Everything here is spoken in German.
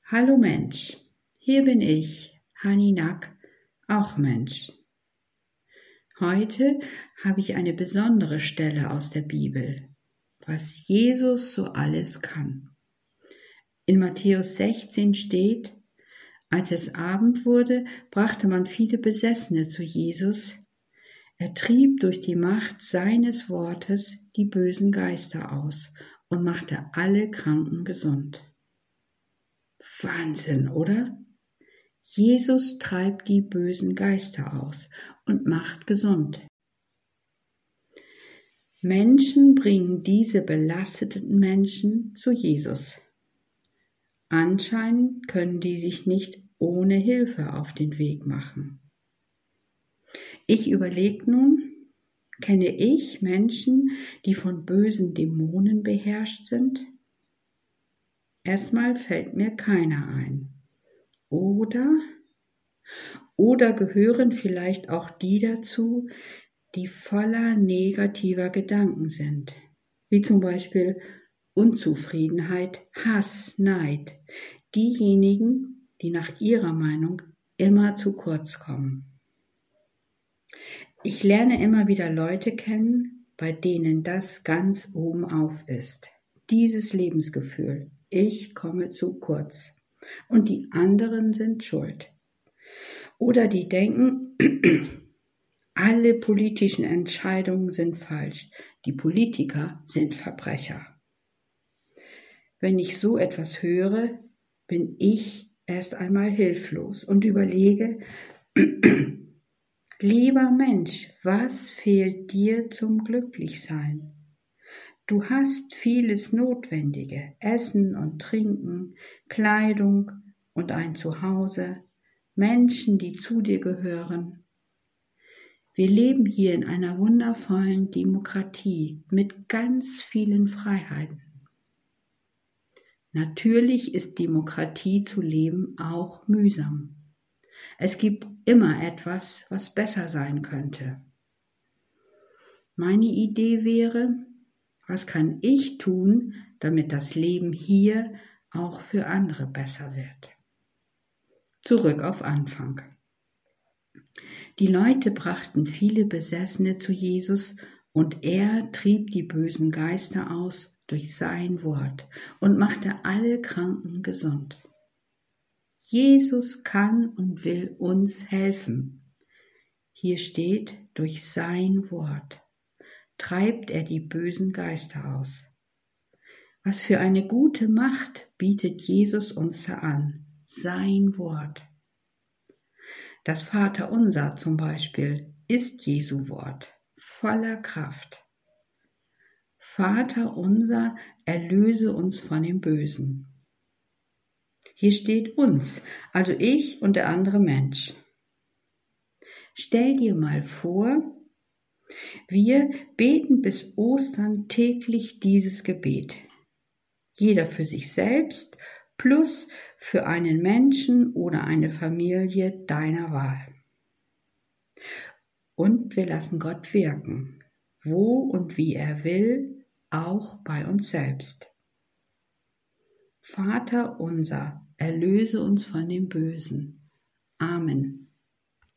Hallo Mensch, hier bin ich, Hani Nack, auch Mensch. Heute habe ich eine besondere Stelle aus der Bibel, was Jesus so alles kann. In Matthäus 16 steht: Als es Abend wurde, brachte man viele Besessene zu Jesus. Er trieb durch die Macht seines Wortes die bösen Geister aus und machte alle Kranken gesund. Wahnsinn, oder? Jesus treibt die bösen Geister aus und macht gesund. Menschen bringen diese belasteten Menschen zu Jesus. Anscheinend können die sich nicht ohne Hilfe auf den Weg machen. Ich überlege nun, kenne ich Menschen, die von bösen Dämonen beherrscht sind? Erstmal fällt mir keiner ein. Oder gehören vielleicht auch die dazu, die voller negativer Gedanken sind, wie zum Beispiel Unzufriedenheit, Hass, Neid, diejenigen, die nach ihrer Meinung immer zu kurz kommen. Ich lerne immer wieder Leute kennen, bei denen das ganz oben auf ist. Dieses Lebensgefühl, ich komme zu kurz und die anderen sind schuld. Oder die denken, alle politischen Entscheidungen sind falsch, die Politiker sind Verbrecher. Wenn ich so etwas höre, bin ich erst einmal hilflos und überlege, lieber Mensch, was fehlt dir zum Glücklichsein? Du hast vieles Notwendige, Essen und Trinken, Kleidung und ein Zuhause, Menschen, die zu dir gehören. Wir leben hier in einer wundervollen Demokratie mit ganz vielen Freiheiten. Natürlich ist Demokratie zu leben auch mühsam. Es gibt immer etwas, was besser sein könnte. Meine Idee wäre, was kann ich tun, damit das Leben hier auch für andere besser wird? Zurück auf Anfang. Die Leute brachten viele Besessene zu Jesus und er trieb die bösen Geister aus durch sein Wort und machte alle Kranken gesund. Jesus kann und will uns helfen. Hier steht, durch sein Wort treibt er die bösen Geister aus. Was für eine gute Macht bietet Jesus uns da an, sein Wort. Das Vaterunser zum Beispiel ist Jesu Wort, voller Kraft. Vater unser, erlöse uns von dem Bösen. Hier steht uns, also ich und der andere Mensch. Stell dir mal vor, wir beten bis Ostern täglich dieses Gebet. Jeder für sich selbst plus für einen Menschen oder eine Familie deiner Wahl. Und wir lassen Gott wirken, wo und wie er will, auch bei uns selbst. Vater unser, erlöse uns von dem Bösen. Amen.